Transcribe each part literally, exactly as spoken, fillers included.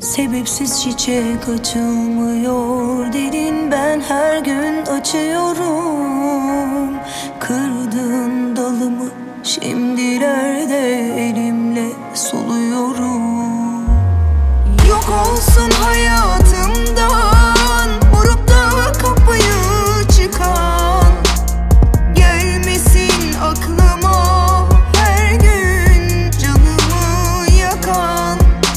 Sebepsiz çiçek açılmıyor dedin, ben her gün açıyorum. Kırdığın dalımı şimdilerde elimle soluyorum. Yok olsun hayatımdan vurup da kapıyı çıkan, gelmesin aklıma her gün canımı yakan.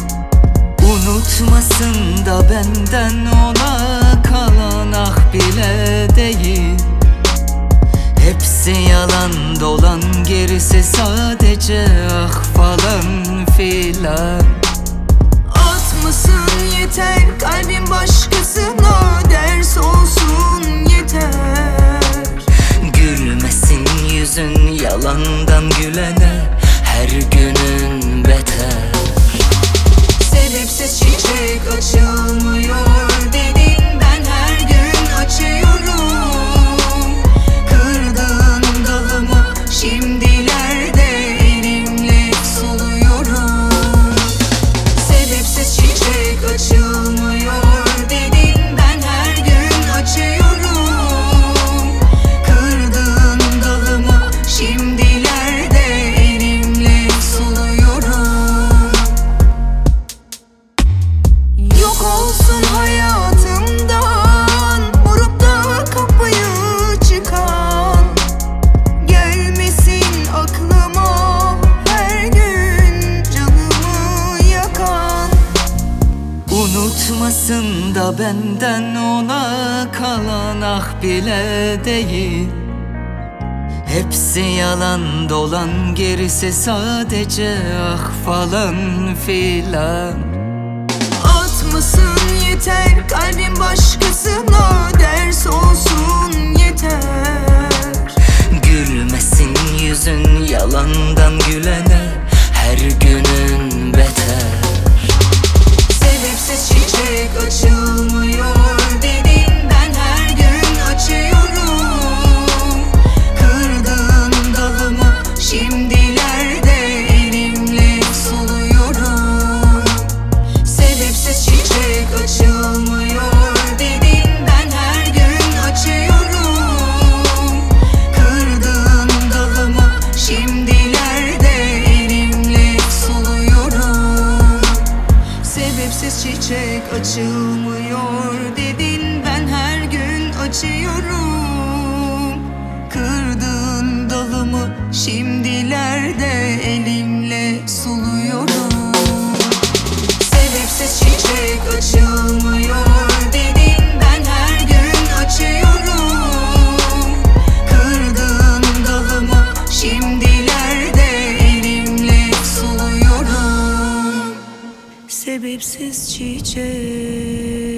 Unutmasın da benden ona kalan ah bile değil. Hepsi yalan dolan, gerisi sadece ah falan filan. Atmasın yeter kalbim başkasına, ders olsun yeter. Gülmesin yüzün yalandan gülene, her günün beter. Sebepsiz çiçek açılmıyor dedin, ben her gün açıyorum. Kırdığın dalımı şimdilerde elimle soluyorum. Sebepsiz çiçek açılmıyor dedin, ben her gün açıyorum. Kırdığın dalımı şimdilerde elimle soluyorum. Yok olsun hayatımdan vurup da kapıyı çıkan, gelmesin aklıma her gün canımı yakan. Unutmasın da benden ona kalan ah bile değil. Hepsi yalan dolan, gerisi sadece ah falan filan. Atmasın yeter kalbim başkasına, ders olsun yeter. Gülmesin yüzün yalandan gülene, her günün beter. Sebepsiz çiçek açılmıyor dedin, ben her gün açıyorum. Kırdığın dalımı şimdilerde elimle soluyorum. Sebepsiz çiçek açılmıyor dedin, ben her gün açıyorum. Kırdığın dalımı şimdilerde elimle soluyorum. Sebepsiz çiçek açılmıyor dedin, ben her gün açıyorum. Kırdığın dalımı şimdilerde elimle soluyorum. Sebepsiz çiçek açılmıyor dedin, ben her gün açıyorum. Kırdığın dalımı şimdilerde elimle soluyorum. Sebepsiz çiçek